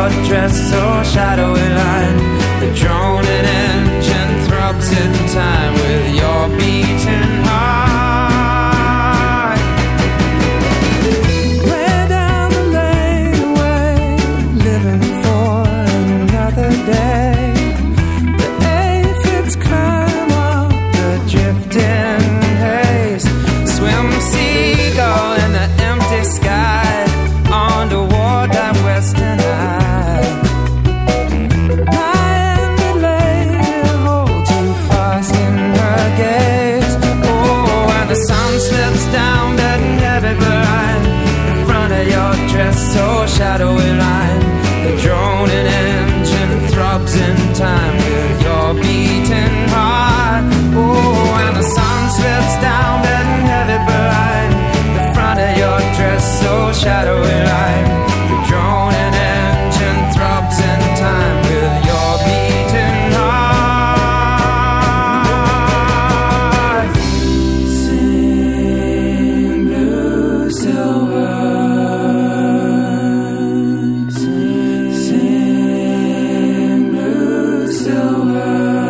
your dress so shadowy line. The droning engine throbs in time with your beating heart. Way down the lane away, living for another day. The aphids climb up the drifting haze. Swim seagull in the empty sky, underwater that western eye. My envy lady holds you fast in her gaze. Oh, and the sun slips down that heavy blind in front of your dress so shadowy line. The droning engine throbs in time with your beating heart. Oh, and the sun slips down that heavy blind in front of your dress so shadowy line. The droning engine throbs in time with your beating heart. Sing blue silver, sing blue silver.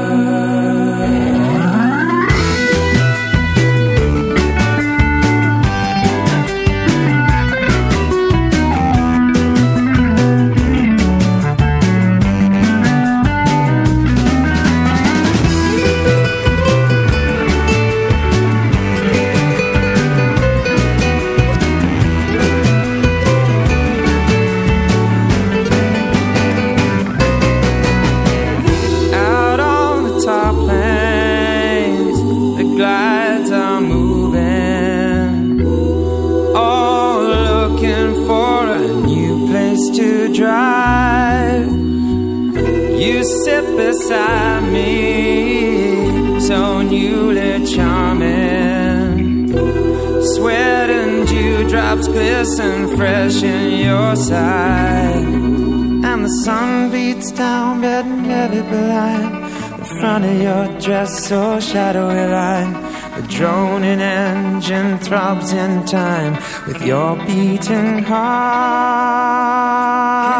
Out on the top plains, the glides are moving, all looking for a new place to drive. You sit beside me, so newly charming. Sweat and dewdrops glisten fresh in your side. And the sun beats down red and heavy blind in front of your dress so shadowy line. The droning engine throbs in time with your beating heart.